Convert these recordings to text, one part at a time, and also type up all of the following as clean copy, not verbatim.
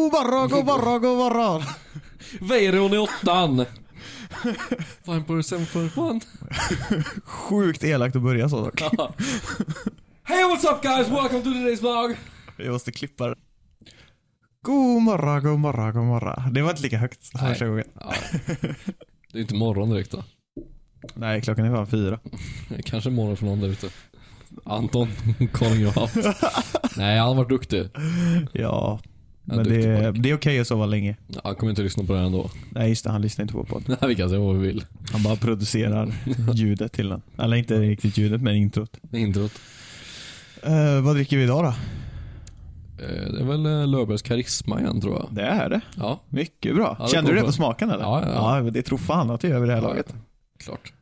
God morgon. Veiron i 8. Fine person for one. Sjukt elakt att börja så dock. Hey, what's up guys? Welcome to today's vlog. Jag måste klippa det. God morgon. Det var inte lika högt som första gången. Ja. Det är inte morgon direkt då. Nej, klockan är bara 4. Kanske morgon för någon där ute. Anton, calling you out. Nej, han har varit duktig. Ja, men det är okej att sova länge. Ja, han kommer inte lyssna på det här ändå. Nej, just det, han lyssnar inte på podden. Nej, vi kan säga vad vi vill. Han bara producerar ljudet till den. Eller inte riktigt ljudet, men introt. Introt. Vad dricker vi idag då? Det är väl Löfbergs karisma igen, tror jag. Det är det. Ja. Mycket bra. Ja, kände du det på smaken eller? Ja. Ja, det tror fan att jag gör vid det här laget. Klart.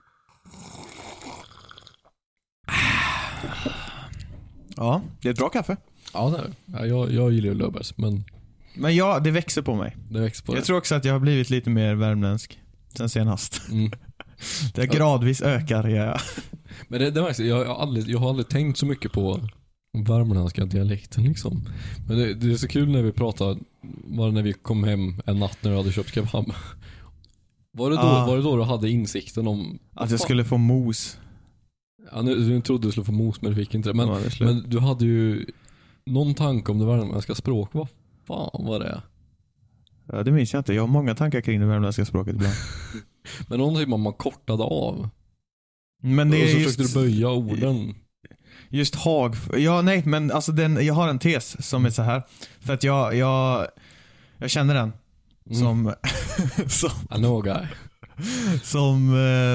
Ja, det är ett bra kaffe. Ja, det är det. Ja, jag gillar ju Löfbergs, Men ja, det växer på mig. det växer på Jag det. tror också att jag har blivit lite mer värmländsk sen senast. Mm. Det gradvis ökar, ja. Men det märks, jag har aldrig tänkt så mycket på värmländska dialekten liksom. Men det är så kul när vi pratar, var det när vi kom hem en natt när vi hade köpt kebab. Var det då du hade insikten om att jag skulle få mos? Ja, du trodde du skulle få mos, men du fick inte det. Men du hade ju någon tanke om det värmländska språk. Vad fan var det? Ja, det minns jag inte. Jag har många tankar kring det värmländska språket ibland. Men någonting man kortade av. Men det och så är försökte du böja orden. Just hag. Ja, nej, men alltså jag har en tes som är så här. För att jag känner den som I know guy. som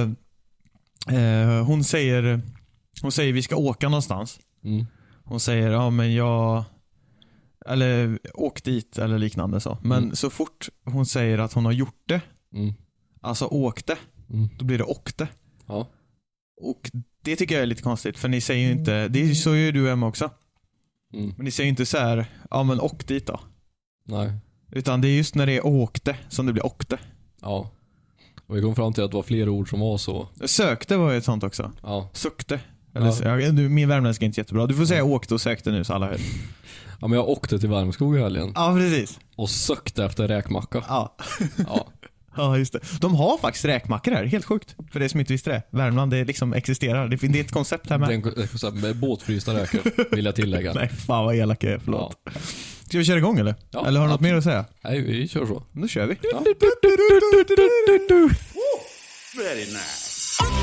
hon säger vi ska åka någonstans. Hon säger ja, men eller åk dit eller liknande så. Men så fort hon säger att hon har gjort det, alltså åkte, då blir det åkte. Ja. Och det tycker jag är lite konstigt, för ni säger ju inte, det är så gör du och Emma också. Men ni säger ju inte så här, ja men åk dit då. Nej. Utan det är just när det är åkte som det blir åkte. Ja. Och vi kom fram till att det var fler ord som var så. Sökte var ju ett sånt också. Ja. Sukte. Eller, min värmländska är inte jättebra. Du får säga åkte och sökte nu så alla hör. Ja, men jag åkte till Värmskog i helgen. Ja, precis. Och sökte efter räkmacka. Ja. Ja. Ja, just det. De har faktiskt räkmackor här, helt sjukt. För det som inte visste det. Värmland, det liksom existerar. Det är ett koncept här med. Det är ett koncept med båtfrysta räkor, vill jag tillägga. Nej, fan vad elak jag är, förlåt. Ja. Ska vi köra igång eller? Ja, eller har du något mer att säga? Nej, vi kör så. Nu kör vi. Ja. Very nice.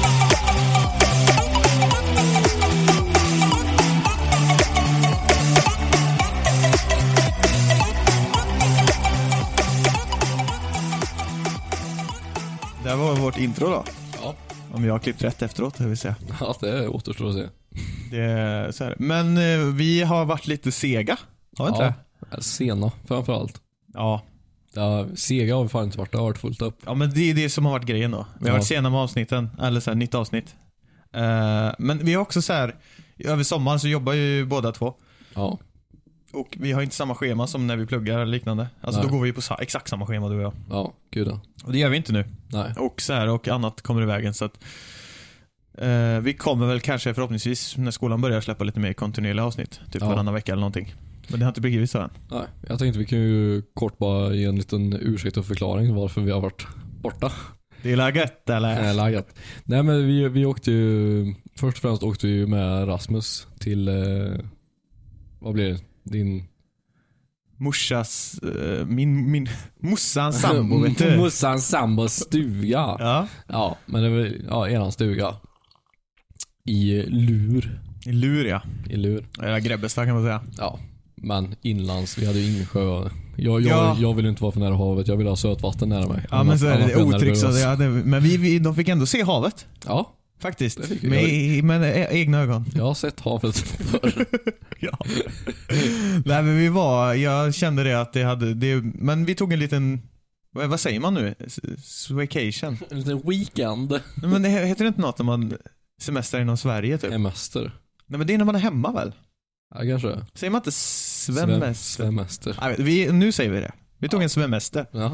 Det här var vårt intro då. Ja. Om jag har klippt rätt efteråt, det vill säga. Ja, det återstår att se. Det är så här. Men vi har varit lite sega. Har vi inte det? Sena, framförallt. Ja. Sega har vi fan inte varit, det har varit fullt upp. Ja, men det är det som har varit grejen då. Vi har varit sena med avsnitten, eller så här, nytt avsnitt. Men vi har också så här, över sommaren så jobbar ju båda två. Ja. Och vi har inte samma schema som när vi pluggar eller liknande. Alltså Nej. då går vi på exakt samma schema, du och jag. Ja, gud ja. Och det gör vi inte nu. Nej. Och så här, och annat kommer i vägen, så att vi kommer väl kanske förhoppningsvis när skolan börjar släppa lite mer kontinuerliga avsnitt. Typ varannan vecka eller någonting. Men det har inte blivit så än. Nej, jag tänkte vi kan ju kort bara ge en liten ursäkt och förklaring varför vi har varit borta. Det är läget, eller? Läget. Nej, men vi åkte ju, först och främst åkte vi ju med Rasmus till, vad blir det? Din morsas, min mossans sambo, vet du. Mossans sambos stuga. Ja. Ja, men det var eran stuga. I Lur. I Lur, ja. I Lur. Eller Grebbestad kan man säga. Ja, men inlands, vi hade ju insjö. Ja. Jag vill inte vara för nära havet, jag vill ha sötvatten nära mig. Ja, men så är det otryggt så. Ja. Men de fick ändå se havet. Ja. Faktiskt. Det fick vi. Med egna ögon. Jag har sett havet förr. Ja. Nej, men jag kände det att men vi tog en liten, vad säger man nu? Vacation. En liten weekend. Men det heter det inte något när man semester inom Sverige typ? Semester. Nej, men det är när man är hemma väl? Ja, kanske. Säger man inte svemester? Svemester. Nej, nu säger vi det. Vi tog en svemester. Ja.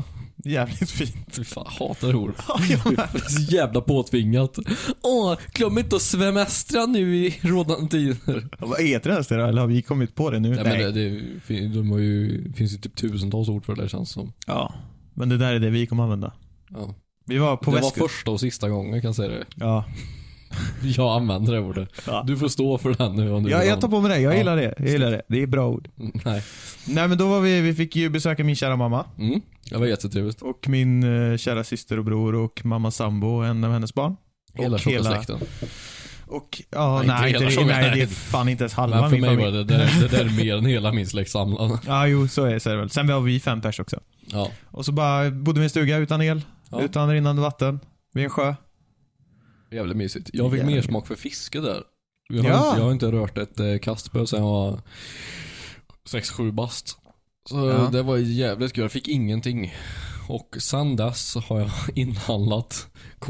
Jävligt fint. Fy fan, hatar det ord. Ja. Det är så jävla påtvingat. Glöm inte att svemestra nu i rådande tider. Vad heter det här då? Eller har vi kommit på det nu? Ja, men det finns ju typ tusentals ord för det, känns som. Ja, men det där är det vi kommer använda. Ja. Vi var på det västkusten. var första och sista gången, kan jag säga det. Ja. Jag använder det ordet. Ja. Du får stå för den nu om du Ja, vill jag tar på mig det. Jag Ja. gillar det. Jag gillar det. Det är bra ord. Nej. Nej, men då var vi fick ju besöka min kära mamma. Det var jättetrevligt. Och min kära syster och bror och mammas sambo och en av hennes barn. Hela och tjocka släkten. Och ja, Nej, nej, inte hela tjocka, nej, nej. det är fan inte ens halva Men för min mig var familj. det där är mer än hela min släkt samlad. Ja, jo, så är det väl. Sen var vi 5 pers också. Ja. Och så bara bodde vi i en stuga utan el, Ja. utan rinnande vatten, vid en sjö. Jävligt mysigt. Jag fick Jävligt. mer smak för fiske där. Ja. Jag har inte rört ett kastspö sen jag var 6-7 bast. Så Ja. det var jävligt kul. Jag fick ingenting. Och sen dess har jag inhandlat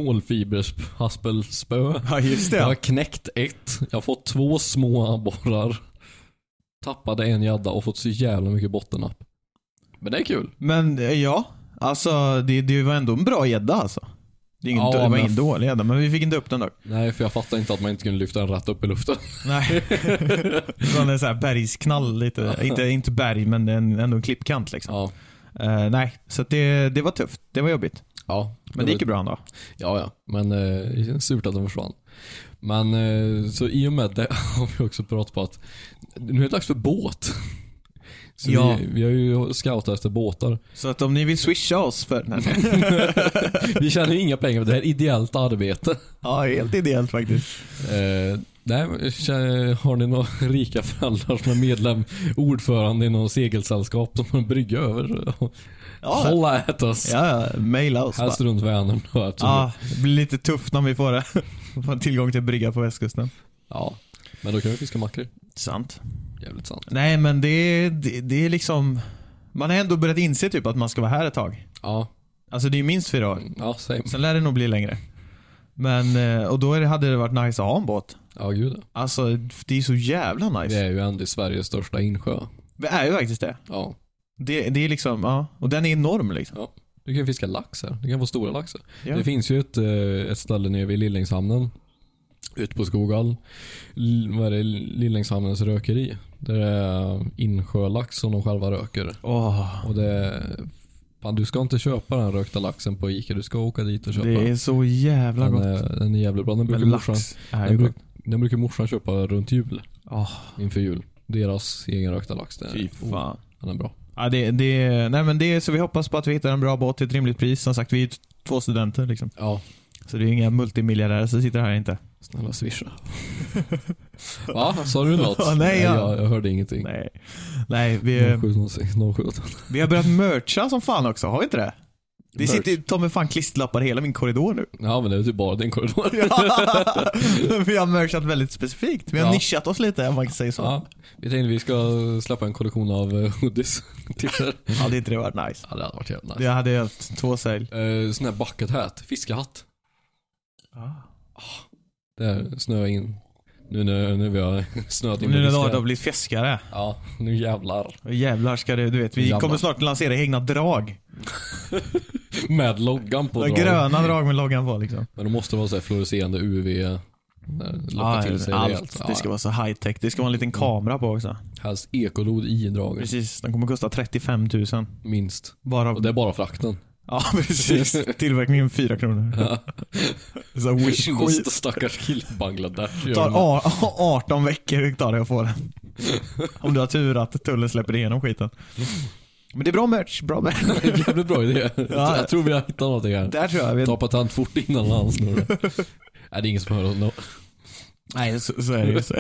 kolfiberhaspelspö. Ja, just det. Jag har Ja. knäckt ett. Jag har fått 2 små abborrar. Tappade en gädda och fått så jävla mycket bottennapp. Men det är kul. Men ja, alltså det var ändå en bra gädda alltså. Det, är ingen, Ja, det var men- ingen dålig gädda, men vi fick inte upp den dock. Nej, för jag fattar inte att man inte kunde lyfta den rätt upp i luften. Nej. Det var en sån här bergsknall lite. Inte berg, men ändå en klippkant liksom. Ja. Nej, så att det var tufft. Det var jobbigt. Ja. Men det gick ju bra ändå. Ja. Men surt att den försvann. Men så i och med det har vi också pratat på att nu är det dags för båt. Så Ja. vi har ju scoutat efter båtar. Så att om ni vill swisha oss för... Nej. Vi tjänar ju inga pengar för det här är ideellt arbete. Ja, helt ideellt faktiskt. Nej, har ni några rika föräldrar som är medlem, ordförande i någon segelsällskap som har en brygga över? Ja, Hålla ät oss. ja, maila oss Helst bara. runt Vänern. Ja, det blir lite tufft när vi får det. Får tillgång till brygga på västkusten. Ja, men då kan vi fiska makrill. Sant. Jävligt sant. Nej, men det är liksom... Man har ändå börjat inse typ att man ska vara här ett tag. Ja, Alltså det är minst 4 år. ja, same. Sen lär det nog bli längre. Men, och då hade det varit nice att ha en båt. Ja, gud. Alltså, det är så jävla Vi nice. är ju ändå i Sveriges största insjö. Det är ju faktiskt det. Ja. Det är liksom, ja. Och den är enorm liksom. Ja. Du kan fiska lax här. Du kan få stora laxar. Ja. Det finns ju ett ställe nere vid Lillängshamnen. Ut på Skoghall. Vad är det? Lillängshamnens rökeri. Det är insjölax som de själva röker. Och det... Fan, du ska inte köpa den rökta laxen på Ica. Du ska åka dit och köpa. Det är så jävla gott. Den är jävligt bra. Den brukar, Men morsan, lax är ju den, gott. den brukar morsan köpa runt jul. Inför jul. Deras egen rökta lax. Fy fan. Den är bra. Ja, nej men det är så vi hoppas på att vi hittar en bra båt till ett rimligt pris. Som sagt, vi är 2 studenter liksom. Ja. Så det är inga multimiljardärer som sitter här inte. Snälla swisha. Va? Sa du något? Nej, jag hörde ingenting. Nej, vi har börjat mercha som fan också, har vi inte det? Det sitter Tommy fan klisterlappar hela min korridor nu. Ja, men det är typ bara din korridor. Vi har merchat väldigt specifikt. Vi har nischat oss lite, om man kan säga så. Ja, vi tänkte vi ska släppa en kollektion av hoodies till er. Hade inte det varit nice? Ja, det hade varit jävligt nice. Det hade jag haft 2 sälj. Sån här bucket hat, fiskehatt. Där snöar in. Nu vi har snöat in. Nu när det har blivit fiskare. Ja, nu jävlar. Jävlar ska det, du vet. Vi kommer snart lansera egna drag. Med loggan på drag. Gröna drag med loggan på liksom. Men det måste vara så här fluorescerande UV. Locka till sig allt. rejält. Det ska vara så high tech. Det ska vara en liten kamera på också. Helst ekolod i draget. Precis, den kommer kosta 35 000. Minst. Bara... Och det är bara frakten. Ja, precis. Tillverkningen 4 kronor. Ja. Så wish-skit. Stackars kille i Bangladesh. Det tar 18 veckor tar det att få den. Om du har tur att tullen släpper igenom skiten. Men det är bra merch. Bra merch. Det är en jävligt bra idé. Ja. Jag tror vi har hittat någonting här. Där tror jag. Ta patent fort innan han snurrar. Nej, det är ingen som hör oss. Nej, så är det ju. Så.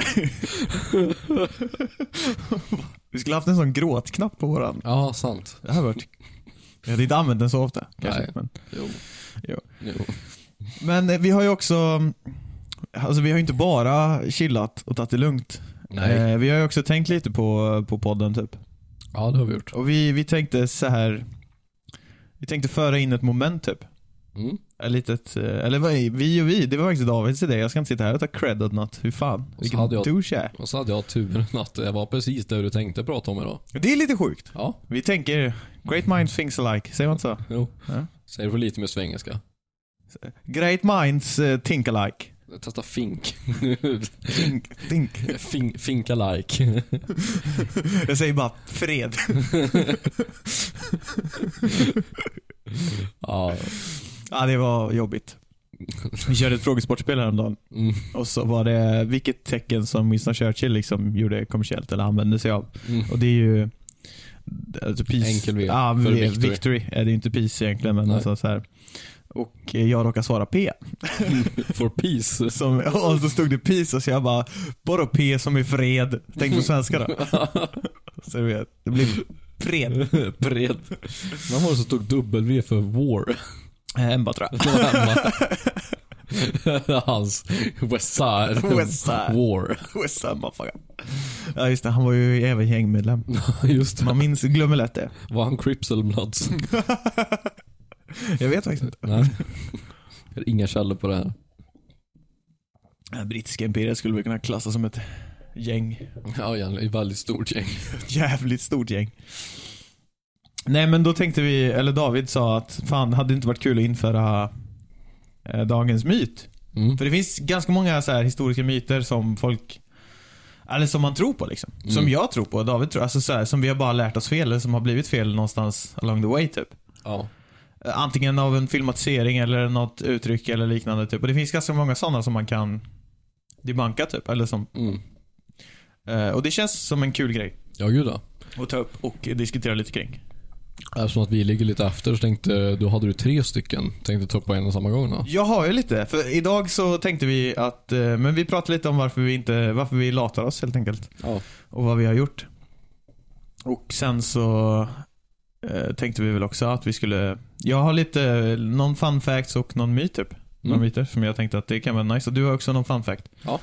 Vi skulle haft en sån gråtknapp på våran. Ja, sant. Det här har varit... Jag hade inte använt den så ofta. Kanske, Nej. men... Jo. Men vi har ju också... Alltså vi har ju inte bara chillat och tagit det lugnt. Nej. Vi har ju också tänkt lite på podden typ. Ja, det har vi gjort. Och vi tänkte så här. Vi tänkte föra in ett moment typ. Vi, det var faktiskt Davids idé. Jag ska inte sitta här och ta cred åt något. Hur fan? Vilken douche är. Och så hade jag turen att det var precis det du tänkte prata om idag. Det är lite sjukt. Ja. Vi tänker great minds things alike. Säger man så? Jo. Ja. Säger du för lite med svengelska. Great minds think alike. Testa fink. Think. Finka like. Jag säger bara fred. Ja. Ja, det var jobbigt. Vi körde ett frågesportspel häromdagen. Och så var det vilket tecken som Winston Churchill liksom gjorde kommersiellt eller använde sig av. Och det är ju alltså peace. Enkel V. Ja, för victory. Är det är inte peace egentligen, men alltså så här. Och jag råkade svara P. For peace. Och så stod det peace och så jag bara P som är fred. Tänk på svenska då. Så du vet, det blir fred. Fred. Man var det som stod W för war. Emma tror jag. Hans West Side War. West Side motherfucker. Ja just det, han var ju även gängmedlem. Just det. Man glömmer lätt det. Var han Crips eller Bloods? Jag vet faktiskt inte. Nej. Jag har inga källor på det här. Brittiska imperiet skulle vi kunna klassa som ett gäng. Ja, ett väldigt stort gäng. Jävligt stort gäng. Nej, men då tänkte vi, eller David sa att fan, hade det inte varit kul att införa dagens myt? För det finns ganska många så här historiska myter som folk, eller som man tror på liksom. Som jag tror på, David tror, alltså så här, som vi har bara lärt oss fel eller som har blivit fel någonstans along the way typ. Ja. Antingen av en filmatisering eller något uttryck eller liknande typ. Och det finns ganska många sådana som man kan debunka typ, eller som och det känns som en kul grej. Ja, gud då. Och ta upp och diskutera lite kring. Eftersom att vi ligger lite efter så tänkte då hade du 3 stycken. Tänkte ta upp på en och samma gång då. Jag har ju lite. För idag så tänkte vi att men vi pratar lite om varför vi latar oss helt enkelt. Ja. Och vad vi har gjort. Och sen så tänkte vi väl också att vi skulle, jag har lite någon fun facts och någon myt typ. Någon myter som jag tänkte att det kan vara nice. Och du har också någon fun fact. Ja.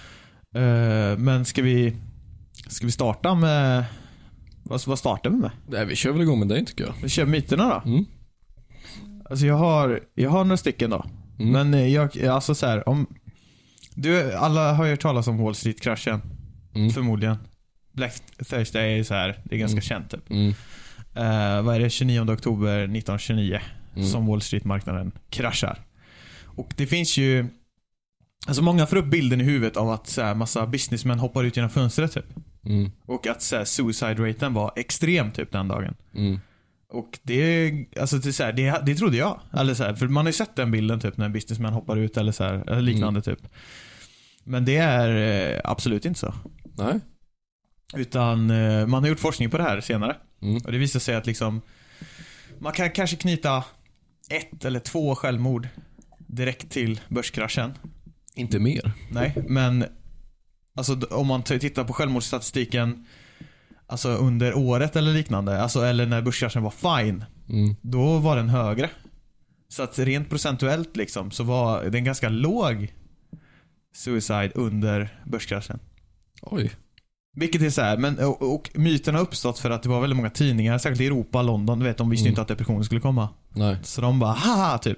Men ska vi starta med vad startar vi med? Nej, vi kör väl igång med dig tycker jag. Vi kör myterna då. Alltså jag har några stycken då. Men jag alltså så här, om alla har ju hört talas om Wall Street-kraschen. Förmodligen. Black Thursday är så här, det är ganska känt typ. Vad är det, 29 oktober 1929 som Wall Street-marknaden kraschar. Och det finns ju, alltså många får upp bilden i huvudet av att så här, massa businessmän hoppar ut genom fönstret typ. Och att så här, suicide-raten var extrem typ den dagen. Och det, alltså det, så här, det trodde jag. Eller så här, för man har ju sett den bilden typ när businessmän hoppar ut eller så här, eller liknande typ. Men det är absolut inte så. Nej. Utan man har gjort forskning på det här senare. Och det visar sig att liksom man kan kanske knyta 1 eller 2 självmord direkt till börskraschen. Inte mer. Nej, men alltså om man tittar på självmordsstatistiken alltså under året eller liknande, alltså eller när börskraschen var fine, då var den högre. Så att rent procentuellt liksom så var det en ganska låg suicide under börskraschen. Oj. Vilket är så här, men och myten har uppstått för att det var väldigt många tidningar, särskilt i Europa, London, du vet, de visste inte att depressionen skulle komma. Nej. Så de bara, haha, typ.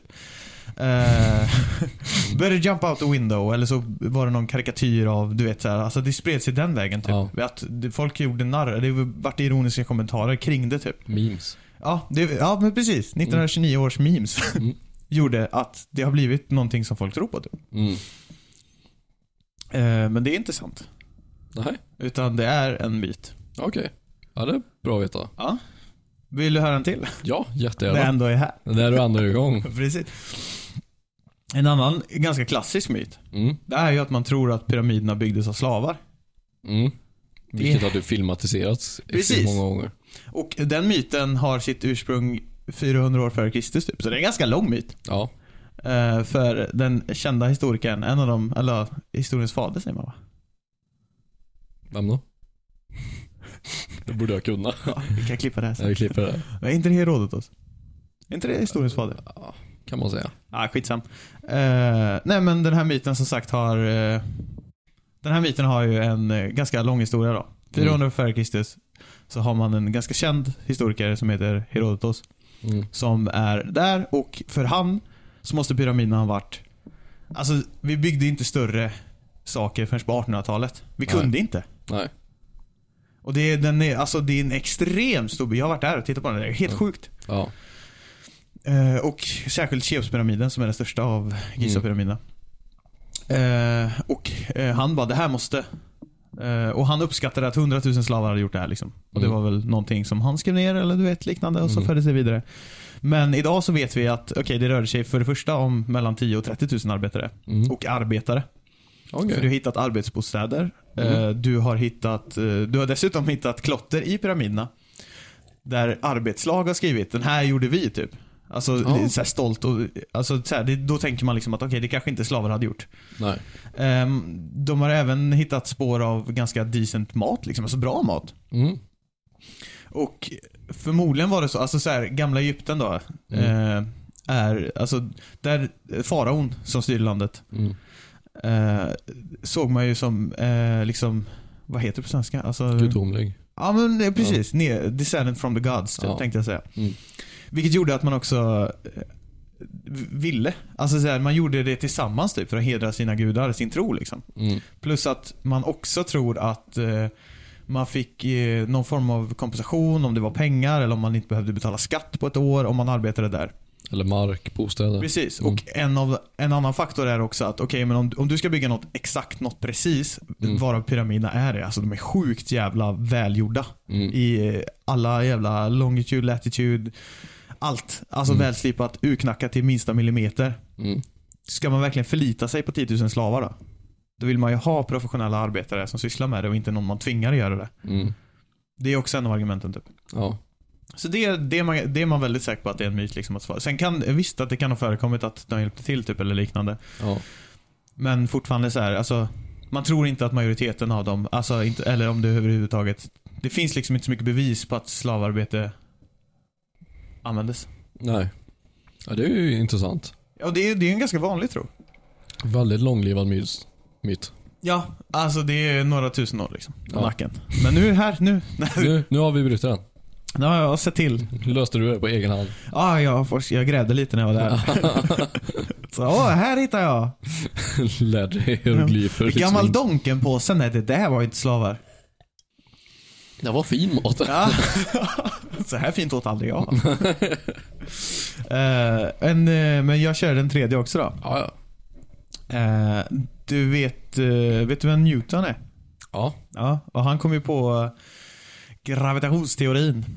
Better jump out the window. Eller så var det någon karikatyr av, du vet så här, alltså det spred sig den vägen typ. Ja. Att folk gjorde narr, det vart ironiska kommentarer kring det typ. Memes. Ja, men precis. 1929 års memes gjorde att det har blivit någonting som folk tror på typ. Men det är inte sant. Nej. Utan det är en myt. Okej. Ja, det är bra att veta. Ja. Vill du höra en till? Ja, jättegärna. Det ändå är här. Det är du ändå igång. Precis. En annan ganska klassisk myt. Det är ju att man tror att pyramiderna byggdes av slavar. Vilket har du filmatiserats många gånger. Och den myten har sitt ursprung 400 år före Kristus typ. Så det är en ganska lång myt. Ja. För den kända historikern, en av dem, eller historiens fader säger man va? Vem då? Det borde jag kunna. Ja, vi kan klippa det här sen. Ja, vi klipper det. Är inte det Herodotos? Är inte det historiens fader? Ja, kan man säga. Ja, skitsam. Nej, men den här myten som sagt har den här myten har ju en ganska lång historia då. 400 före Kristus så har man en ganska känd historiker som heter Herodotos som är där, och för han så måste pyramiderna ha varit... Alltså, vi byggde inte större saker förrän på 1800-talet. Vi kunde inte. Nej. Och det är en extremt stor... Jag har varit där och tittat på den. Det är helt sjukt. Ja. Och särskilt Cheops-pyramiden som är den största av Giza-pyramiderna. Han bara, det här måste... och han uppskattade att 100 000 slavar hade gjort det här liksom. Och det var väl någonting som han skrev ner eller du vet liknande och så fördes det vidare. Men idag så vet vi att det rörde sig för det första om mellan 10 och 30 000 arbetare och arbetare. Okay. För du har hittat arbetsbostäder. Du har dessutom hittat klotter i pyramiderna där arbetslag har skrivit, den här gjorde vi typ. Alltså så här stolt och alltså så här, då tänker man liksom att det kanske inte slavar hade gjort. Nej. De har även hittat spår av ganska decent mat liksom, alltså bra mat. Och förmodligen var det så här, gamla Egypten då är alltså där faraon som styr landet. Såg man ju som liksom, vad heter det på svenska? Alltså gudomlig. Ja men precis, descended from the gods tänkte jag säga. Vilket gjorde att man också ville. Alltså så här, man gjorde det tillsammans typ för att hedra sina gudar, sin tro liksom. Plus att man också tror att man fick någon form av kompensation om det var pengar eller om man inte behövde betala skatt på ett år om man arbetade där. Eller mark, bostäder. Precis, och en annan faktor är också att men om du ska bygga något precis, varav pyramiderna är det. Alltså de är sjukt jävla välgjorda i alla jävla longitude, latitude, allt. Alltså välslipat, urknackat till minsta millimeter. Ska man verkligen förlita sig på 10 000 slavar då? Då vill man ju ha professionella arbetare som sysslar med det och inte någon man tvingar att göra det. Det är också en av argumenten typ. Ja. Så det är man väldigt säker på att det är en myt liksom att svara. Sen kan visst att det kan ha förekommit att de hjälpte till typ eller liknande. Ja. Men fortfarande så här, alltså man tror inte att majoriteten av dem, alltså inte, eller om det överhuvudtaget, det finns liksom inte så mycket bevis på att slavarbete användes. Nej. Ja, det är ju intressant. Ja, det är en ganska vanlig tro. Väldigt långlivad myt. Ja, alltså det är några tusen år liksom på nacken. Men nu har vi brutit den. Nu har jag sett till. Löste du det på egen hand? Ja, jag grävde lite när jag var där. Så, här hittar jag. Lärde hieroglyfer. Gammal Donken-påsen, nej det där var inte slavar. Det var fin mat. Ja. Så här fint åt aldrig jag. Men jag kör den tredje också då. Ja. Du vet du vem Newton är? Ja. Ja, och han kom ju på gravitationsteorin.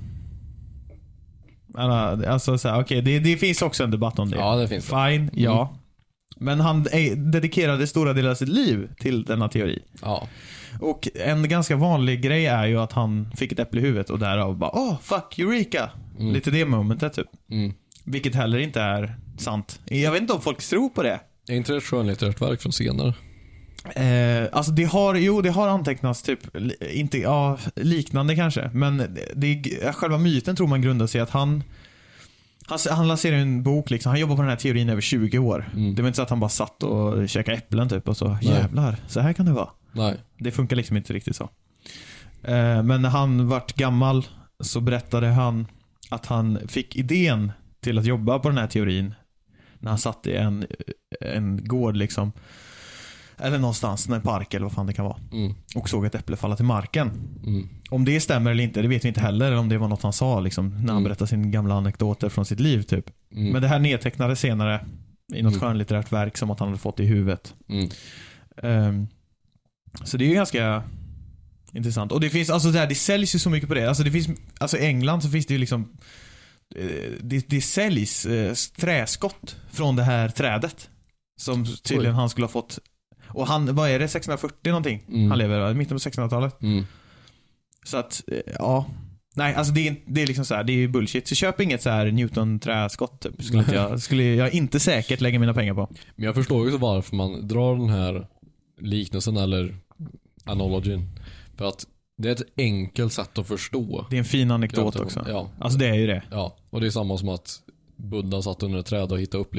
Alltså så här, okej, det finns också en debatt om det. Ja, det finns. Fine, ja. Men han dedikerade stora delar av sitt liv till denna teori. Ja. Och en ganska vanlig grej är ju att han fick ett äpple i huvudet och därav bara, fuck, Eureka. Lite det momentet typ. Vilket heller inte är sant. Jag vet inte om folk tror på det. Är inte det ett skönlitterärt verk från senare? Alltså det har antecknats typ inte liknande kanske, men själva myten tror man grundar sig att han lanserar en bok liksom. Han jobbar på den här teorin över 20 år. Det var inte så att han bara satt och käkade äpplen typ och så jävlar, så här kan det vara. Nej. Det funkar liksom inte riktigt så. Men när han vart gammal så berättade han att han fick idén till att jobba på den här teorin när han satt i en gård liksom, eller någonstans, en park eller vad fan det kan vara, och såg ett äpple falla till marken. Om det stämmer eller inte, det vet vi inte heller, eller om det var något han sa liksom, när han berättade sin gamla anekdoter från sitt liv typ. Men det här nedtecknades senare i något skönlitterärt verk som att han hade fått det i huvudet. Så det är ju ganska intressant. Och det finns alltså det säljs ju så mycket på det. Alltså det finns, alltså i England så finns det ju liksom det säljs träskott från det här trädet som tydligen han skulle ha fått. Och han, vad är det, 640 någonting? Han lever i mitten på 1600-talet. Så att, ja. Nej, alltså det är liksom så här, det är bullshit. Så köp inget så här Newton-träskott typ. Skulle jag inte säkert lägga mina pengar på. Men jag förstår också varför man drar den här liknelsen eller analogin. För att det är ett enkelt sätt att förstå. Det är en fin anekdot också. Ja. Alltså det är ju det. Ja, och det är samma som att Buddha satt under ett träd och hittade upp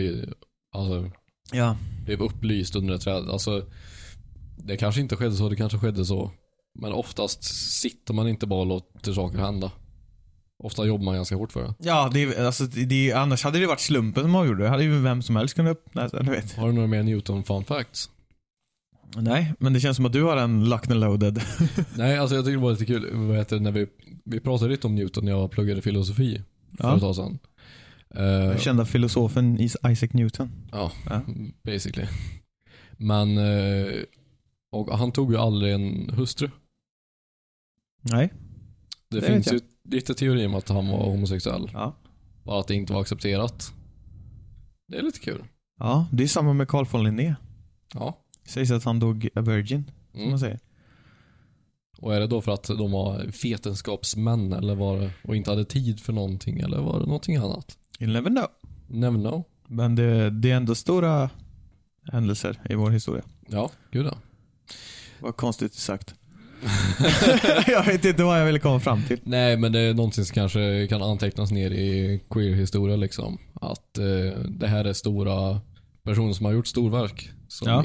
blev upplyst under ett träd. Alltså det kanske inte skedde så, det kanske skedde så. Men oftast sitter man inte bara och låter saker hända. Ofta jobbar man ganska hårt för det. Ja, annars hade det varit slumpen som avgjorde. Det hade ju vem som helst kunnat öppna, du vet. Har du några mer Newton fun facts? Nej, men det känns som att du har en locked and loaded. Nej, alltså jag tycker det var lite kul. Vad heter det, när vi pratade lite om Newton när jag pluggade filosofi för ett tag sedan. Kända filosofen Isaac Newton. Ja, basically. Men och han tog ju aldrig en hustru. Nej. Det finns ju lite teori om att han var homosexuell. Ja. Bara att det inte var accepterat. Det är lite kul. Ja, det är samma med Carl von Linné. Ja. Det sägs att han dog a virgin, som man säger. Och är det då för att de var vetenskapsmän eller var det, och inte hade tid för någonting, eller var det någonting annat? You'll never know. Never know. Men det är ändå stora händelser i vår historia. Ja, gud ja. Vad konstigt sagt. Jag vet inte vad jag ville komma fram till. Nej, men det är någonting som kanske kan antecknas ner i queer-historia liksom. Att det här är stora personer som har gjort storverk som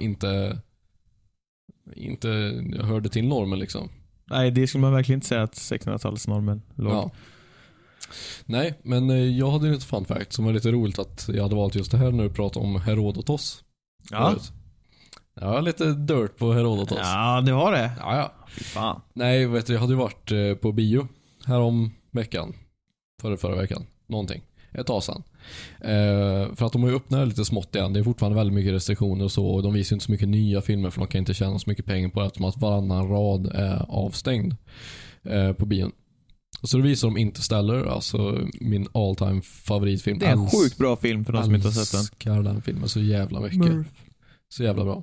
inte hörde till normen liksom. Nej, det skulle man verkligen inte säga att 1600-talsnormen låg. Ja. Nej, men jag hade lite fun fact som var lite roligt att jag hade valt just det här när du pratade om Herodotos. Ja. Ja, lite dirt på Herodotos. Ja, det var det. Ja. Fy fan. Nej, vet du, jag hade ju varit på bio här om veckan. Förra veckan. Någonting. Ett tag sedan. För att de har ju öppnat lite smått igen. Det är fortfarande väldigt mycket restriktioner och så. Och de visar inte så mycket nya filmer för de kan inte tjäna så mycket pengar på det. Eftersom att varannan rad är avstängd på bion. Så då visar de Interstellar, alltså min all time favoritfilm. Det är en sjukt bra film för de som inte har sett den. Älskar den filmen så jävla mycket. Murph. Så jävla bra.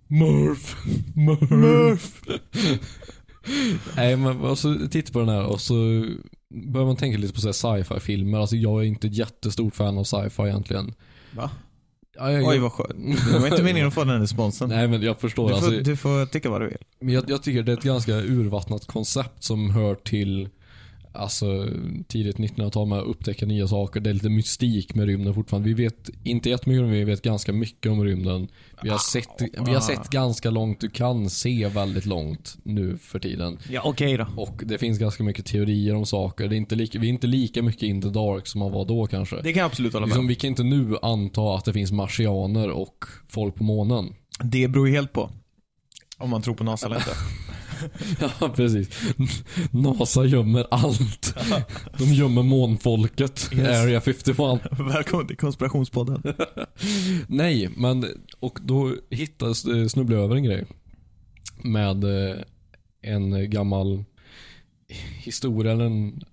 Murph. Nej, men alltså titta på den här och så börjar man tänka lite på så här sci-fi-filmer. Alltså jag är inte ett jättestort fan av sci-fi egentligen. Va? Oj, vad skönt. Det var inte meningen att få den responsen. Nej, men jag förstår. Du får tycka vad du vill. Men jag tycker det är ett ganska urvattnat koncept som hör till alltså tidigt 1900-tal med att upptäcka nya saker. Det är lite mystik med rymden fortfarande. Vi vet inte jättemycket om, vi vet ganska mycket om rymden. Vi har sett ganska långt. Du kan se väldigt långt nu för tiden. Ja, okej då. Och det finns ganska mycket teorier om saker. Det är vi är inte lika mycket in the dark som man var då kanske. Det kan jag absolut hålla med. Liksom, vi kan inte nu anta att det finns marsianer och folk på månen. Det beror ju helt på om man tror på NASA eller inte. Ja, precis. NASA gömmer allt. De gömmer månfolket. Yes. Area 51. Välkommen till konspirationspodden. Nej, men och då snubblade jag över en grej med en gammal historia eller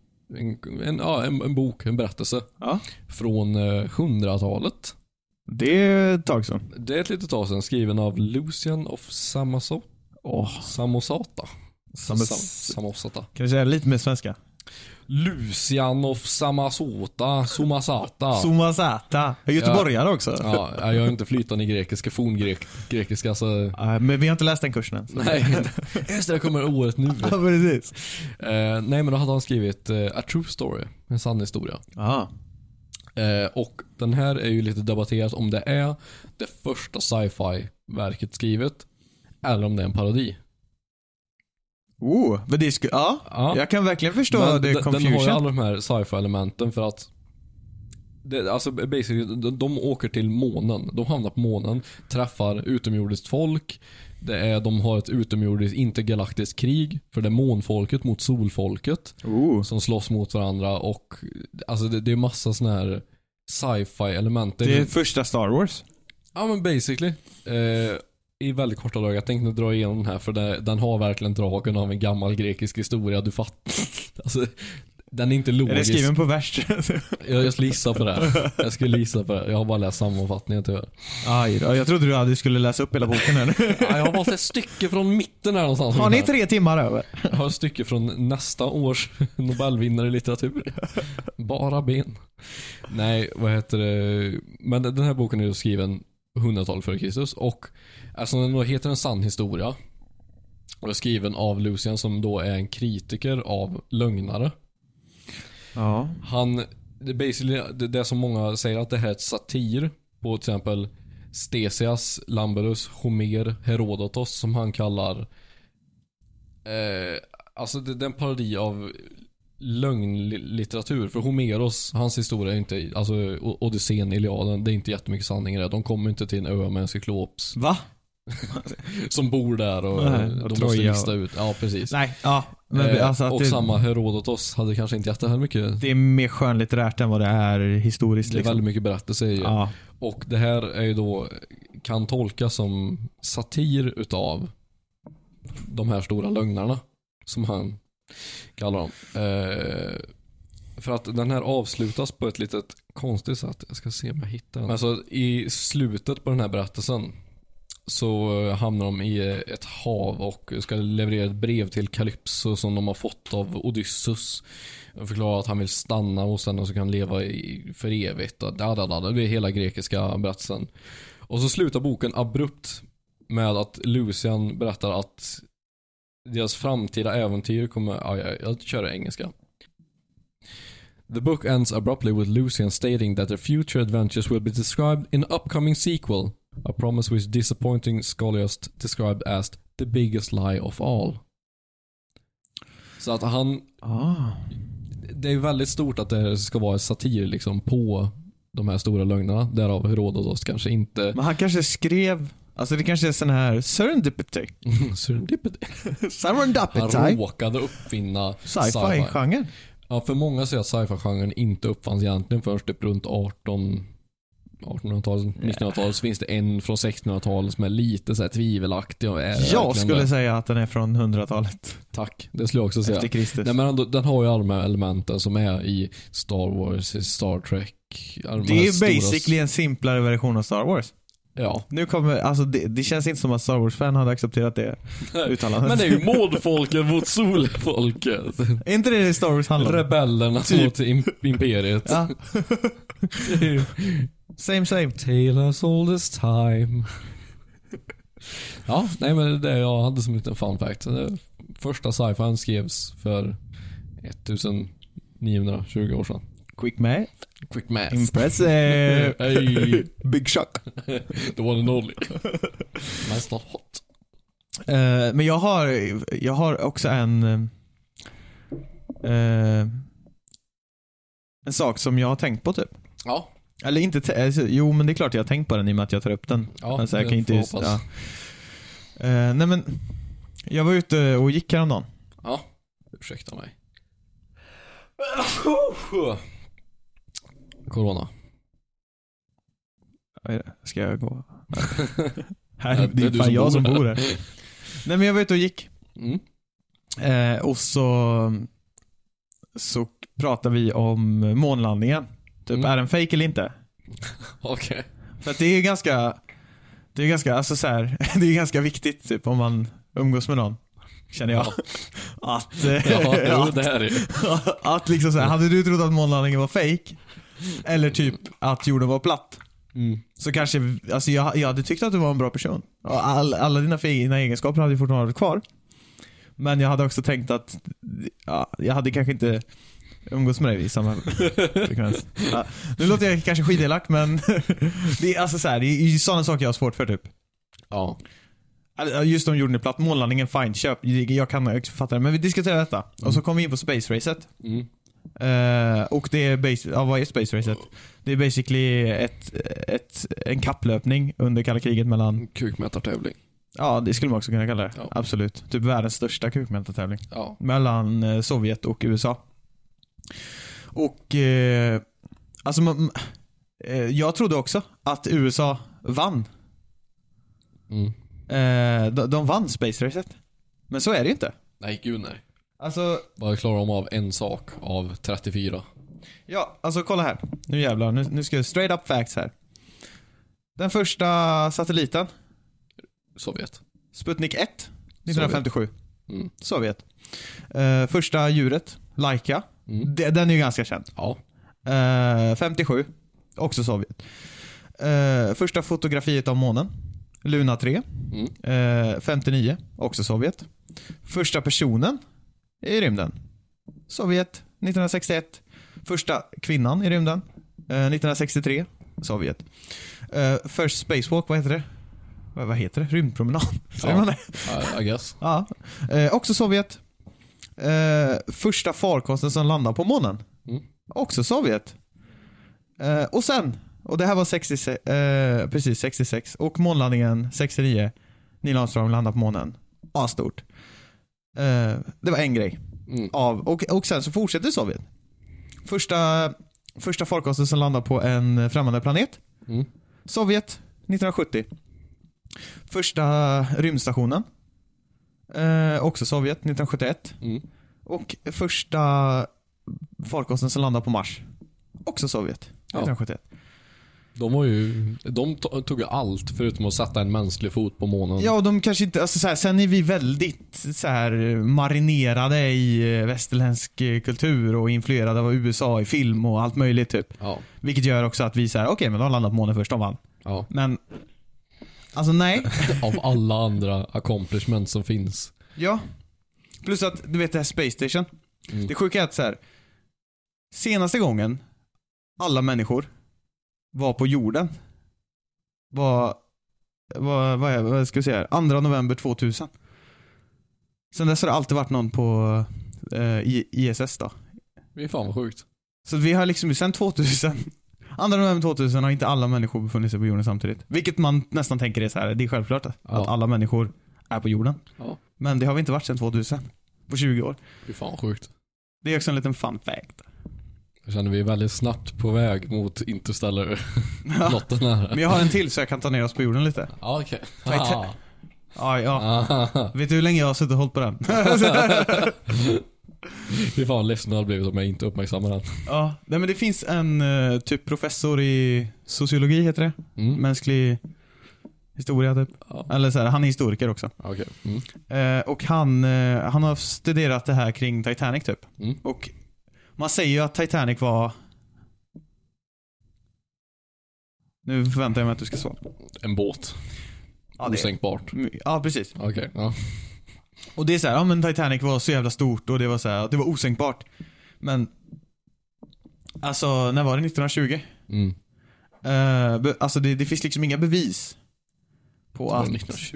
en bok, en berättelse från 100-talet. Det är ett tag sedan. Det är ett litet tag sedan, skriven av Lucian of Samosata. Samosata. Kan du säga lite mer svenska? Lucian of Sumasata. Göteborgare också. Ja, jag är inte flytande i grekiska, grekiska så... Men vi har inte läst den kursen än. Nej, just det kommer året nu. Ja, precis. Nej, men då hade han skrivit A True Story, en sann historia. Och den här är ju lite debatterat om det är det första sci-fi-verket skrivet eller om det är en parodi. Men det jag kan verkligen förstå det confusion. Den har ju alla de här sci-fi-elementen för att alltså basically, de åker till månen. De hamnar på månen, träffar utomjordiskt folk. De har ett utomjordiskt intergalaktiskt krig för det är månfolket mot solfolket som slåss mot varandra och alltså det är massa såna här sci-fi element. Det är första Star Wars. Ja, men basically i väldigt korta dagar. Jag tänkte dra igenom den här för den har verkligen dragen av en gammal grekisk historia. Du fattar. Alltså, den är inte logisk. Är det skriven på vers? Jag skulle gissa på det. Jag har bara läst sammanfattningen tyvärr. Aj då. Jag trodde du skulle läsa upp hela boken här. Jag har valt ett stycke från mitten här någonstans. Har ni 3 timmar över? Jag har ett stycke från nästa års Nobelvinnare i litteratur. Bara ben. Nej, vad heter det? Men den här boken är ju skriven 100-talet före Kristus och alltså den heter En sann historia och är skriven av Lucian som då är en kritiker av lögnare. Ja. Det som många säger att det här är ett satir på till exempel Stesias, Lamberus, Homer, Herodotos som han kallar alltså det är en parodi av lögnlitteratur. För Homeros, hans historia är inte, alltså Odysseen, Iliaden, det är inte jättemycket sanning i det. De kommer inte till en ö med en cyklops. Va? Som bor där och de måste lista ut. Ja, precis. Nej, ja. Men alltså att och samma Herodotos hade kanske inte jättehär mycket. Det är mer skönlitterärt än vad det är historiskt. Det är väldigt mycket berättelser i. Ja. Och det här är ju då, kan tolkas som satir utav de här stora lögnarna, som han kallar dem. För att den här avslutas på ett litet konstigt sätt. Jag ska se om jag hittar den. Alltså i slutet på den här berättelsen så hamnar de i ett hav och ska leverera ett brev till Calypso som de har fått av Odysseus. Och förklarar att han vill stanna hos henne och så kan leva för evigt. Det är hela grekiska berättelsen. Och så slutar boken abrupt med att Lucian berättar att deras framtida äventyr kommer... jag kör engelska. The book ends abruptly with Lucian stating that their future adventures will be described in an upcoming sequel. A promise which disappointing scholars described as the biggest lie of all. Så att han... Det är väldigt stort att det ska vara satir liksom på de här stora lögnerna. Därav Herodotos kanske inte... Men han kanske skrev... Alltså det kanske är sån här serendipity. Serendipity. Han råkade uppfinna sci-fi-genren. Ja, för många säger att sci-fi-genren inte uppfanns egentligen först typ runt 1800-talet, 1900-talet. Så finns det en från 1600-talet som är lite så här tvivelaktig. Jag skulle säga att den är från 100-talet. Tack, det skulle jag också säga. Efter Kristus. Nej, men den har ju alla de här elementen som är i Star Wars, i Star Trek. Det är basically en simplare version av Star Wars. Ja. Nu kommer, alltså det känns inte som att Star Wars-fan hade accepterat det uttalandet. Men det är ju månfolket mot solfolket. Är inte det Star Wars handlar om? Rebellerna mot imperiet. Ja. Same. Taylor's oldest time. Ja, nej men det jag hade som liten fun fact. Första sci-fi skrevs för 1920 år sedan. Quick math. Impressive. Hey. Big shock. The one and only. That's not hot. Men jag har också en sak som jag har tänkt på typ. Ja. Eller inte jo, men det är klart jag har tänkt på den i och med att jag tar upp den. Ja, alltså, jag kan inte nej men jag var ute och gick häromdagen. Ja. Ursäkta mig. Corona. Ska jag gå? Här, det är fan jag som bor här. Nej, men jag var ute och gick. Och så pratar vi om månlandningen. Typ, är den fake eller inte? Okej. Okay. För att det är ganska alltså så här, det är ganska viktigt typ om man umgås med någon. Känner jag. Att det här är. Att liksom så här, hade du trott att månlandningen var fake eller typ att jorden var platt, så kanske, alltså jag hade tyckt att du var en bra person. Alla dina fina egenskaper hade fortfarande varit kvar. Men jag hade också tänkt att jag hade kanske inte umgås med dig i samma frekvens. Nu låter jag kanske skitelak, men det är alltså så här, det är ju sådana saker jag har svårt för typ. Ja. Just om jorden är platt, månlandningen, fine, köp. Jag kan fatta det, men vi diskuterar detta. Och så kommer vi in på Space Racet. Och det är vad är Space Racet? Det är basically en kapplöpning under kalla kriget mellan kukmätartävling. Ja, det skulle man också kunna kalla det. Ja. Absolut. Typ världens största kukmätartävling. Ja. Mellan Sovjet och USA. Och alltså jag trodde också att USA vann. De vann Space Racet. Men så är det ju inte. Nej, gud nej. Alltså, bara klarar de av en sak av 34. Ja, alltså kolla här. Nu jävlar, nu ska jag straight up facts här. Den första satelliten, Sovjet. Sputnik 1 1957. Sovjet. Första djuret, Laika. Den är ju ganska känd. Ja. 57, också Sovjet. Första fotografiet av månen, Luna 3. 59, också Sovjet. Första personen i rymden, Sovjet, 1961. Första kvinnan i rymden, 1963, Sovjet. First spacewalk, vad heter det? Vad heter det? Rymdpromenad. Ja, I guess. Ja. Också Sovjet. Första farkosten som landade på månen. Också Sovjet. Och sen, och det här var 66, och månlandningen 69, Neil Armstrong landade på månen. Stort. Det var en grej. Och sen så fortsätter Sovjet. Första farkosten som landade på en främmande planet. Sovjet 1970. Första rymdstationen. Också Sovjet 1971. Och första farkosten som landade på Mars. Också Sovjet 1971. De tog ju allt förutom att sätta en mänsklig fot på månen. Ja, de kanske inte, alltså så här, sen är vi väldigt så här marinerade i västerländsk kultur och influerade av USA i film och allt möjligt typ. Ja. Vilket gör också att vi säger okej, men de har landat på månen först, de vann. Ja. Men alltså nej. Av alla andra accomplishments som finns. Ja. Plus att du vet det här Space Station. Det sjuka är att så här, senaste gången alla människor var på jorden vad ska vi säga här? 2 november 2000. Sen dess har det alltid varit någon på ISS då. Det är fan vad sjukt. Så vi har liksom sen 2000 2 november 2000 har inte alla människor befunnit sig på jorden samtidigt. Vilket man nästan tänker är så här, det är självklart att alla människor är på jorden. Ja. Men det har vi inte varit sedan 2000. På 20 år. Det är fan sjukt. Det är också en liten fun fact. Jag känner vi är väldigt snabbt på väg mot Interstellar. Lotten här. Men jag har en till så jag kan ta ner oss på jorden lite. Ja, okej. Ja. Vet du hur länge jag har suttit och hållit på den? Hur fan ledsen hade blivit om jag inte uppmärksammar den. Ja, nej, men det finns en typ professor i sociologi heter det. Mänsklig historia typ. Ja. Eller så här, han är historiker också. Okay. Och han har studerat det här kring Titanic typ. Och man säger ju att Titanic var... Nu förväntar jag mig att du ska svara. En båt. Ja, osänkbart. Ja, precis. Okej, ja. Och det är så här, ja men Titanic var så jävla stort och det var så här, det var osänkbart. Men alltså, när var det? 1920? Alltså det finns liksom inga bevis på att... 1920.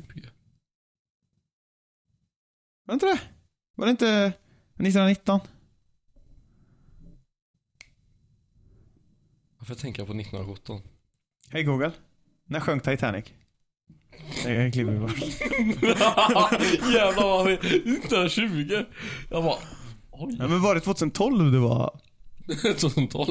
Var det inte det? Var det inte 1919? Varför tänker jag på 1917? Hej Google. När sjönk Titanic? Jag klipper vi bara. Jävlar vad vi... 1920. Jag bara... Oj. Ja, men var det 2012 det var? 2012.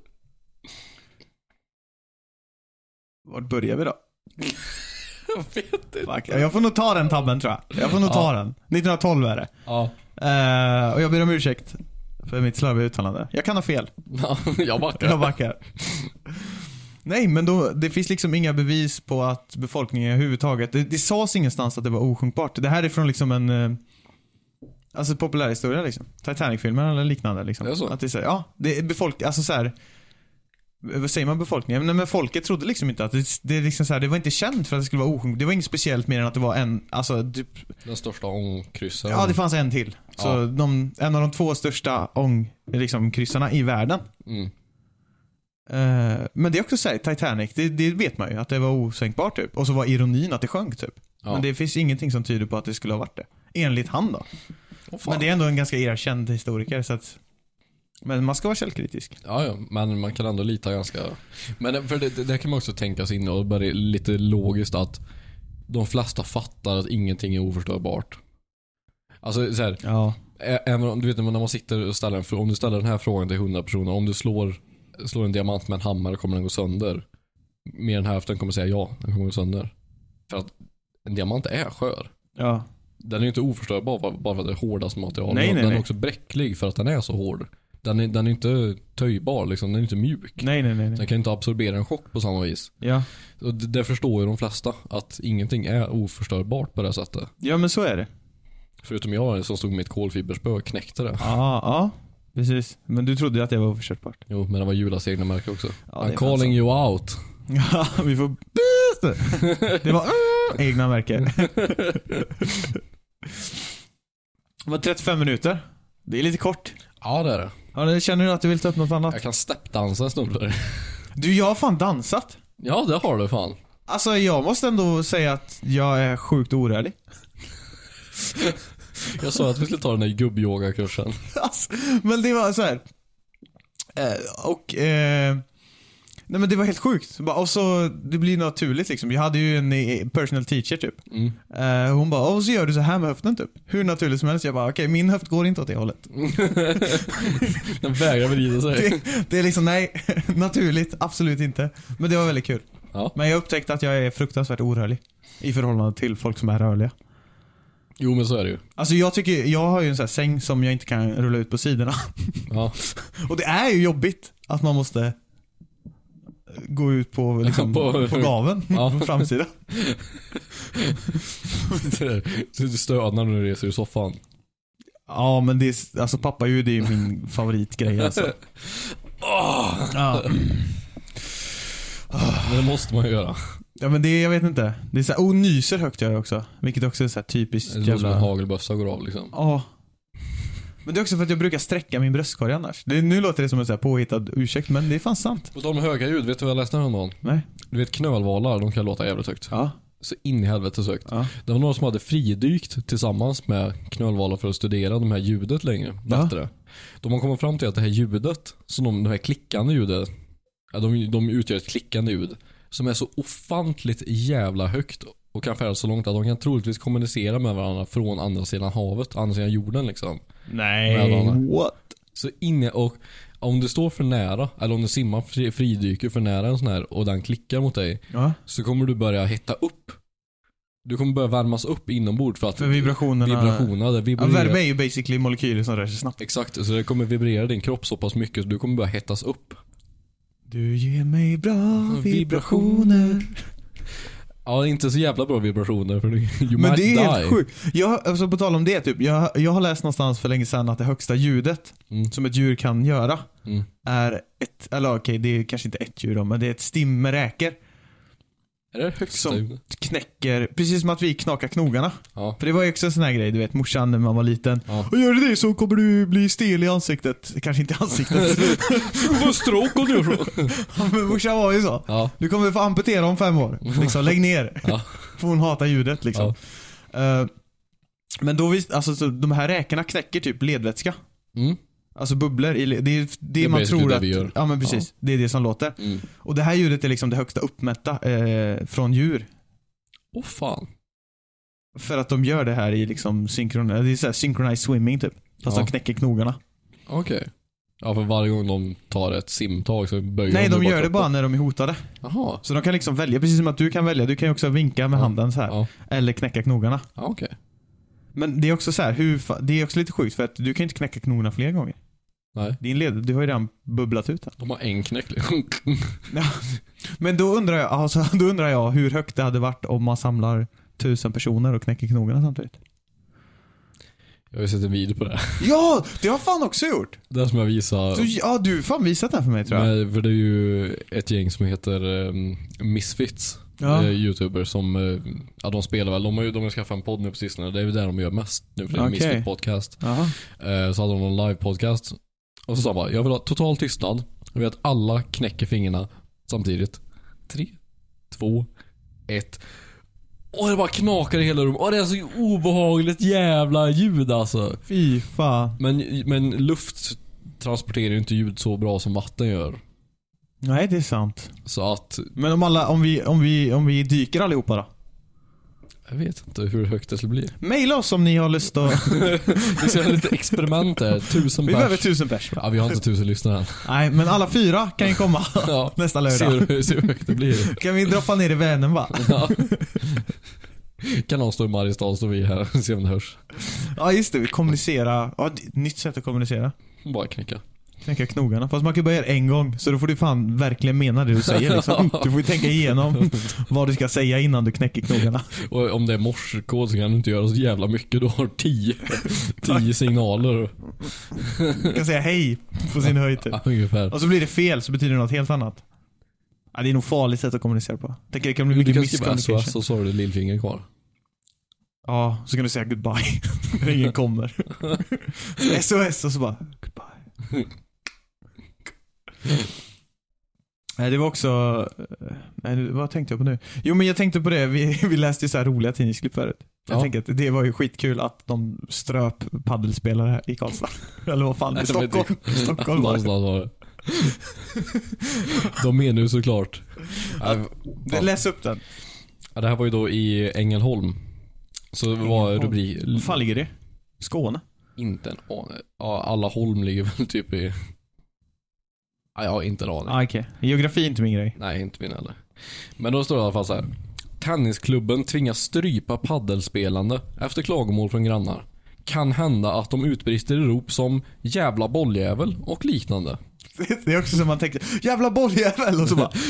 Vart börjar vi då? Jag vet inte. Jag får nog ta den tabben tror jag. Jag får nog ta den. 1912 är det. Ja. Och jag ber om ursäkt för mitt slarviga uttalande. Jag kan ha fel. Ja, jag backar. Nej, men då, det finns liksom inga bevis på att befolkningen överhuvudtaget... Det sades ingenstans att det var osjunkbart. Det här är från liksom en... Alltså populärhistoria liksom. Titanic-filmer eller liknande liksom. Det är så? Att det säger, ja, det är alltså så här... Vad säger man befolkningen? Men folket trodde liksom inte att det är liksom så här, det var inte känt för att det skulle vara osjunkbart. Det var inget speciellt mer än att det var en... Alltså, typ, den största ångkryssaren. Ja, det fanns en till. Så en av de 2 största ångkryssarna i världen. Men det är också så här, Titanic, det vet man ju att det var osänkbart typ. Och så var ironin att det sjönk typ. Men det finns ingenting som tyder på att det skulle ha varit det. Enligt han då. Men det är ändå en ganska erkänd historiker så att... Men man ska vara källkritisk. Ja, men man kan ändå lita ganska... Men för det kan man också tänka sig in och bara lite logiskt att de flesta fattar att ingenting är oförstörbart. Alltså så här, även, du vet när man sitter och ställer en fråga, om du ställer den här frågan till 100 personer, om du slår en diamant med en hammare kommer den gå sönder. Mer än hälften kommer säga ja, den kommer gå sönder. För att en diamant är skör. Ja. Den är ju inte oförstörbar bara för att det är hårdast material. Nej, den är också bräcklig för att den är så hård. Den är inte töjbar liksom, den är inte mjuk. Nej. Den kan inte absorbera en chock på samma vis. Ja. Och det förstår ju de flesta att ingenting är oförstörbart på det sättet. Ja, men så är det. Förutom jag som stod med ett kolfiberspö och knäckte det. Ja, precis. Men du trodde att det var oförstörbart. Jo, men det var Julas egna märke också. Ja, I'm calling you out. Ja, vi får... Det var egna märke. Det var 35 minuter. Det är lite kort. Ja, det är det. Ja, känner du att du vill ta upp något annat? Jag kan steppdansa en stund för det. Du, jag har fan dansat. Ja, det har du fan. Alltså, jag måste ändå säga att jag är sjukt orälig. Jag sa att vi skulle ta den där gubbyogakursen. Alltså, men det var så här. Nej men det var helt sjukt. Och så det blir naturligt liksom. Jag hade ju en personal teacher typ. Hon bara, och så gör du så här med höften typ. Hur naturligt som helst. Jag bara, okej, min höft går inte åt det hållet. Den vägrar vrida sig. Det är liksom, nej, naturligt, absolut inte. Men det var väldigt kul. Ja. Men jag upptäckte att jag är fruktansvärt orörlig i förhållande till folk som är rörliga. Jo, men så är det ju. Alltså jag har ju en sån här säng som jag inte kan rulla ut på sidorna. Ja. Och det är ju jobbigt att man måste gå ut på, liksom, på gaven. Ja. På framsidan. Så du stönar när du reser i soffan. Ja, men det är, alltså pappaljud är ju min favoritgrej alltså. Ja. Men det måste man ju göra. Ja, men det, jag vet inte. Det är så här, nyser högt gör jag också. Vilket också är så här typiskt jävla... Det är som en hagelbössa går av liksom. Ja. Men det är också för att jag brukar sträcka min bröstkorg annars. Nu låter det som en så här påhittad ursäkt, men det är fan sant. På de höga ljud, vet du vad jag läste häromdagen? Nej. Du vet knölvalar, de kan låta jävligt högt. Ja. Så in i helvete högt. Ja. Det var några som hade fridykt tillsammans med knölvalar för att studera de här ljudet längre. Bättre. De har kommit fram till att det här ljudet, som de här klickande ljudet, ja, de utgör ett klickande ljud som är så ofantligt jävla högt och kan färdas så långt att de kan troligtvis kommunicera med varandra från andra sidan havet, andra sidan jorden liksom. Nej, what? Så inne, och om du står för nära, eller om du simmar fridyker för nära en sån här och den klickar mot dig, så kommer du börja hetta upp. Du kommer börja värmas upp inombords för att vibrationerna det vibrerar. Ja, värme är ju basically molekyler som rör sig snabbt. Exakt, så det kommer vibrera din kropp så pass mycket så du kommer börja hettas upp. Du ger mig bra vibrationer. Ja, inte så jävla bra vibrationer för men det är helt sjukt. Alltså på tal om det typ, jag har läst någonstans för länge sedan att det högsta ljudet som ett djur kan göra är ett, eller okej, det är kanske inte ett djur då, men det är ett stim med räkor. Är det högsta som knäcker, precis som att vi knakar knogarna. Ja. För det var ju också en sån här grej, du vet, morsan när man var liten. Ja. Och gör du det så kommer du bli stel i ansiktet. Kanske inte i ansiktet. Du får stroke och du så. Men morsan var ju så. Ja. Du kommer få amputera om 5 år. Liksom, lägg ner. Ja. För hon hatar ljudet liksom. Ja. Men då alltså så de här räkorna knäcker typ ledvätska. Alltså bubblor i det man tror att gör. Ja men precis, det är det som låter. Och det här ljudet är liksom det högsta uppmätta från djur. Åh fan. För att de gör det här i liksom det är så här synchronized swimming typ. Fast de knäcker knogarna. Okej. Ja, för varje gång de tar ett simtag så böjer Nej, de gör det bara bara när de är hotade. Jaha. Så de kan liksom välja, precis som att du kan välja. Du kan ju också vinka med handen så här. Ja. Eller knäcka knogarna. Ja, okej. Men det är också så här, det är också lite sjukt för att du kan inte knäcka knogarna fler gånger. Nej. Din led, du har ju redan bubblat ut den. De har en knäck. Ja. Men då undrar jag hur högt det hade varit om man samlar 1000 personer och knäcker knogarna samtidigt. Jag har ju sett en video på det. Ja, det har fan också gjort. Det som jag visar. Ja, du har fan visat det för mig tror jag. Men, för det är ju ett gäng som heter Misfits. YouTuber som de spelar väl, de har skaffat en podd nu på sistone. Det är ju där de gör mest nu för det är en Misfit podcast. Så hade de en live podcast och så sa bara, jag vill ha total tystnad. Jag vill att alla knäcker fingrarna samtidigt. 3, 2, 1. Och det bara knakar i hela rummet. Och det är så obehagligt jävla ljud alltså. Fy fan. Men luft transporterar ju inte ljud så bra som vatten gör. Nej, det är sant. Så att... Men om vi dyker allihopa då? Jag vet inte hur högt det skulle bli. Maila oss om ni har lust att... Vi ska ha lite experiment här. 1000 pers. Vi behöver 1000 pers. Ja, vi har inte 1000 lyssnare än. Nej, men alla 4 kan ju komma nästa lördag. Se hur högt det blir. Kan vi droppa ner i Vänern va? Ja. Kan någon stå i Mariestad, står vi här och se om det hörs. Ja, just det. Vi kommunicerar. Ja, nytt sätt att kommunicera. Bara knäcka knogarna. Fast man kan börja en gång. Så då får du fan verkligen mena det du säger liksom. Du får ju tänka igenom vad du ska säga innan du knäcker knogarna. Och om det är morsekod så kan du inte göra så jävla mycket. Du har 10 signaler. Du kan säga hej på sin höjd typ. Ungefär. Och så blir det fel så betyder det något helt annat. Ja, det är nog farligt sätt att kommunicera på. Tänker det kan bli mycket misskommunikation. Så har du lillfinger kvar. Ja, så kan du säga goodbye när ingen kommer. SOS och så bara goodbye. Nej, det var också... Nej, vad tänkte jag på nu? Jo, men jag tänkte på det. Vi läste ju så här roliga tidningsklipp förut. Jag tänker att det var ju skitkul att de ströp paddelspelare i Karlstad. Eller vad fan, Stockholm var det. De menar ju såklart. Läs upp den. Ja, det här var ju då i Ängelholm. Så var rubrik. Vad fan ligger det? Skåne? Inte en aning. Ja, alla Holm ligger väl typ i... Ja, jag har inte en aning. Okej. Geografi är inte min grej. Nej, inte min heller. Men då står det i alla fall så här. Tennisklubben tvingas strypa paddelspelande efter klagomål från grannar. Kan hända att de utbrister i rop som jävla bolljävel och liknande. Det är också som man tänker, jävla bolljävel, och så bara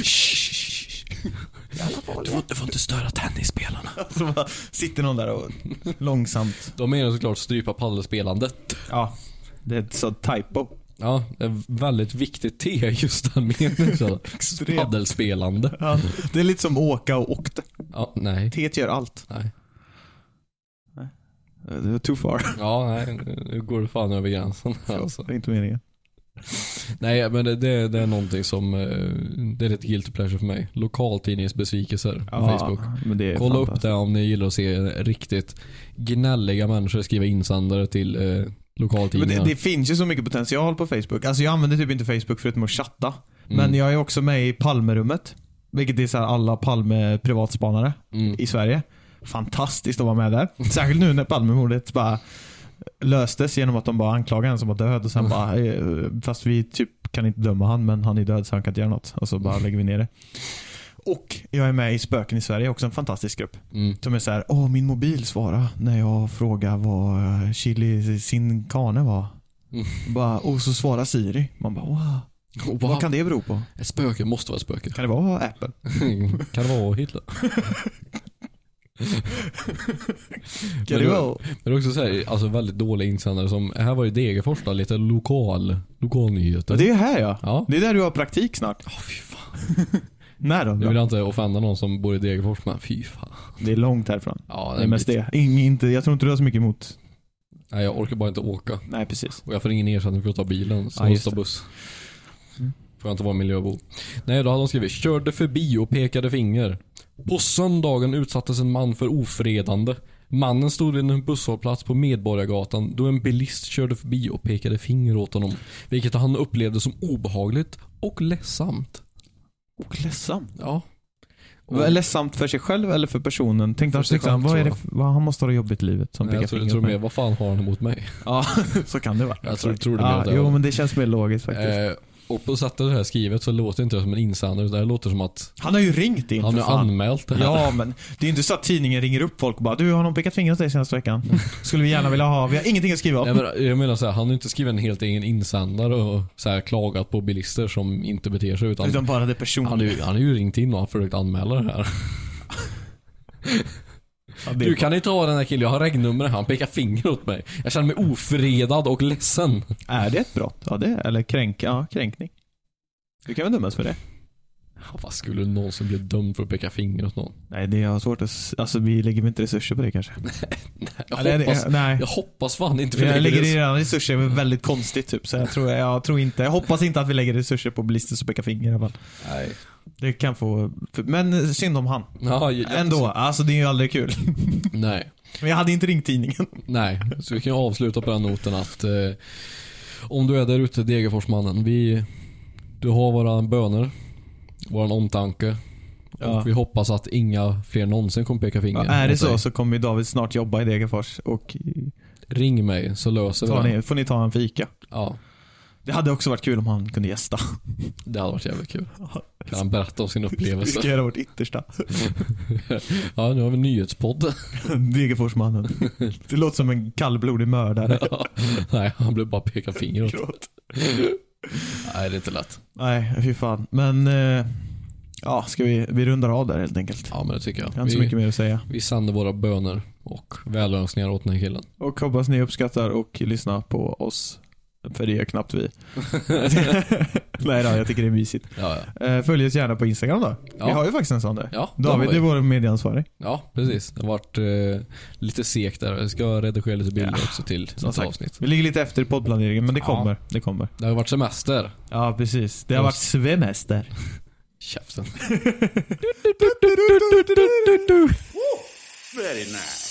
du får inte störa tennisspelarna. Så bara sitter någon där och långsamt. De menar såklart strypa paddelspelandet. Ja, det är ett så typo. Ja, det är väldigt viktigt T just den meningen. Paddelspelande. Ja, det är lite som åka och åkte. Ja, nej. T gör allt. Nej. Det var too far. Ja, nej. Nu går det fan över gränsen. Alltså. Det är inte meningen. Nej, men det är någonting som det är ett guilty pleasure för mig. Lokaltidningsbesvikelser på Facebook. Men det är kolla upp det om ni gillar att se riktigt gnälliga människor skriva insändare till lokaltidningar. Men det finns ju så mycket potential på Facebook. Alltså jag använder typ inte Facebook förutom att chatta. Men jag är också med i Palmerummet, vilket är så här alla Palme privatspanare i Sverige. Fantastiskt att vara med där. Särskilt nu när Palmemordet bara löstes genom att de bara anklagade en som var död och sen bara, fast vi typ kan inte döma han, men han är död så han kan inte göra något. Och så bara lägger vi ner det. Och jag är med i Spöken i Sverige, också en fantastisk grupp. Som är så här, min mobil svarar när jag frågar vad chili sin kane var. Bara, och så svarar Siri. Man bara, wow. Vad kan det bero på? Ett spöke måste vara ett spöke. Kan det vara Apple? Kan det vara Hitler? Kan det vara? Men det är också så här, alltså väldigt dåliga insändare som, här var ju Degerfors då, lite lokalnyheter. Det är här ja. Det är där du har praktik snart. Fy fan. När då? Nu vill jag inte offenda någon som bor i Degerfors, men fy fan. Det är långt härifrån. Ja, det är mest det. Jag tror inte du har så mycket emot. Nej, jag orkar bara inte åka. Nej, precis. Och jag får ingen ersättning för att ta bilen, så måste ta buss. Får jag inte vara miljöbo. Nej, då hade de skrivit, körde förbi och pekade finger. På söndagen utsattes en man för ofredande. Mannen stod vid en busshållplats på Medborgargatan då en bilist körde förbi och pekade finger åt honom, vilket han upplevde som obehagligt och ledsamt. Och ledsamt? Ja. Och ledsamt för sig själv eller för personen? Tänkte han sig själv, vad han måste ha jobbigt i livet som pekar finger. Jag tror mer, vad fan har han emot mig? Ja, så kan det vara. Jag tror det mer. Jo, men det känns mer logiskt faktiskt. Och på sättet det här skrivet så låter inte det som en insändare, utan det låter som att han har ju ringt in. Han har anmält det här. Ja, men det är ju inte så att tidningen ringer upp folk och bara, du har någon pekat finger åt dig senaste veckan. Skulle vi gärna vilja ha. Vi har ingenting att skriva om. Jag menar så här, han har inte skrivit en helt egen insändare och så här klagat på bilister som inte beter sig, utan bara det personliga. Han har ju ringt in och försökt anmäla det här. Du kan inte ha den här killen, jag har regnummer, han pekar finger åt mig. Jag känner mig ofredad och ledsen. Är det ett brott? Ja, det eller kränkning. Du kan väl dömas för det? Vad skulle någon som blir dömd för att peka finger åt någon? Nej, det är svårt att... Alltså, vi lägger inte resurser på det kanske. Jag hoppas fan inte. Jag lägger redan resurser, det är väldigt konstigt typ. Så jag tror inte... Jag hoppas inte att vi lägger resurser på bilister som pekar finger i alla fall. Nej. Det kan få... Men synd om han. Ja, ändå, alltså det är ju aldrig kul. Nej. Men jag hade inte ringt tidningen. Nej, så vi kan ju avsluta på den noten att om du är där ute, Degerforsmannen, du har våra böner, våran omtanke, och vi hoppas att inga fler någonsin kommer peka finger. Ja, är det så kommer David snart jobba i Degerfors och ring mig så löser vi det. Får ni ta en fika? Ja. Det hade också varit kul om han kunde gästa. Det hade varit jävligt kul. Kan han berätta om sin upplevelse? Vi ska göra vårt yttersta. Ja, nu har vi nyhetspodden. Degerforsmannen. Det låter som en kallblodig mördare. Ja. Nej, han blev bara peka finger åt. Nej, det är inte lätt. Nej, fy fan. Men ja, ska vi rundar av där helt enkelt. Ja, men det tycker jag. Jag har inte så mycket mer att säga. Vi sänder våra böner och välönskningar åt den här killen. Och hoppas ni uppskattar och lyssnar på oss. För det är knappt vi. Nej då, jag tycker det är mysigt. Ja. Följ oss gärna på Instagram då. Ja. Vi har ju faktiskt en sån där. Ja, David är vår medieansvarig. Ja, precis. Det har varit lite segt där. Jag ska redigera lite bilder också till nästa avsnitt. Vi ligger lite efter i poddplaneringen, men det kommer. Det kommer. Det har varit semester. Ja, precis. Det har varit svemester. Käften. Very nice.